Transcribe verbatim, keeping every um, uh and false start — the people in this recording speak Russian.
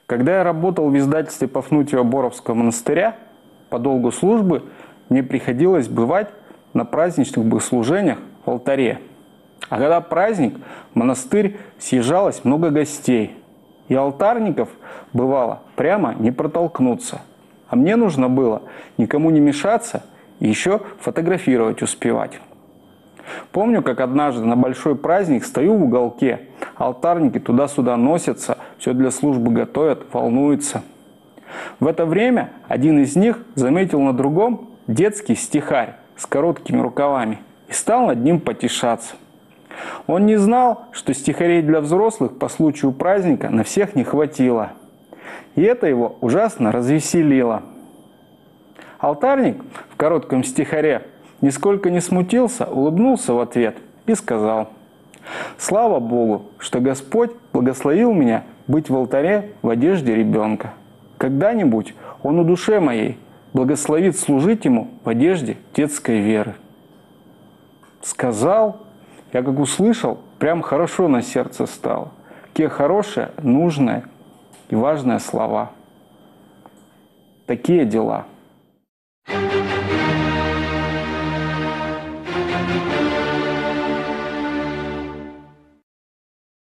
Когда я работал в издательстве Пафнутьева-Боровского монастыря, по долгу службы мне приходилось бывать на праздничных богослужениях в алтаре. А когда праздник, в монастырь съезжалось много гостей, и алтарников бывало прямо не протолкнуться. А мне нужно было никому не мешаться и еще фотографировать успевать. Помню, как однажды на большой праздник стою в уголке, алтарники туда-сюда носятся, все для службы готовят, волнуются. В это время один из них заметил на другом детский стихарь с короткими рукавами и стал над ним потешаться. Он не знал, что стихарей для взрослых по случаю праздника на всех не хватило. И это его ужасно развеселило. Алтарник в коротком стихаре нисколько не смутился, улыбнулся в ответ и сказал: «Слава Богу, что Господь благословил меня быть в алтаре в одежде ребенка. Когда-нибудь Он у душе моей благословит служить Ему в одежде детской веры». Сказал, я как услышал, прям хорошо на сердце стало. Какие хорошие, нужные и важные слова. Такие дела.